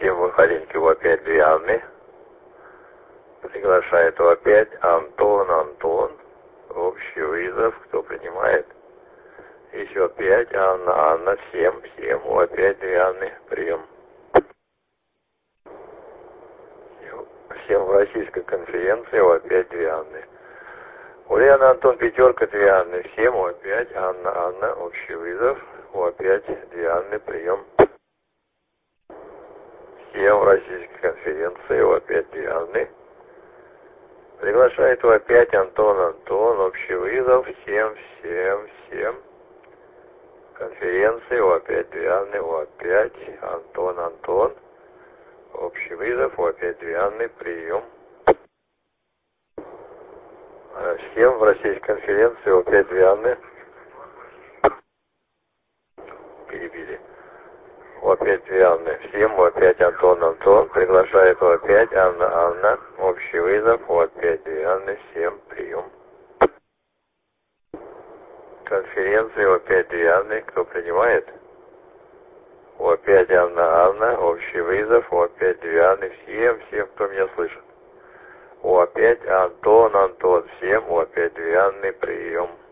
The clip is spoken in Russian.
всем выходеньки в опять две Анны. Приглашает его опять Антон. Общий вызов, кто принимает? Еще 5, Анна, всем, опять две Анны, прием. Всем в российской конференции, опять две Анны. Ульяна, Антон, пятерка, две Анны, всем, опять Анна, общий вызов, опять две Анны, прием. Всем в российской конференции, опять две Анны. Приглашает его опять Антон, общий вызов, всем. Конференции, опять две Анны, опять Антон. Общий вызов, опять две Анны, прием. Всем в российской конференции, опять две Анны. Перебили. Опять две Анны. Всем, опять Антон. Приглашает его опять Анна. Общий вызов, опять две Анны, всем, прием. Конференции, опять две Анны, кто принимает? Опять Анна, общий вызов, опять две Анны, всем, кто меня слышит. Опять Антон, всем, опять две Анны, прием.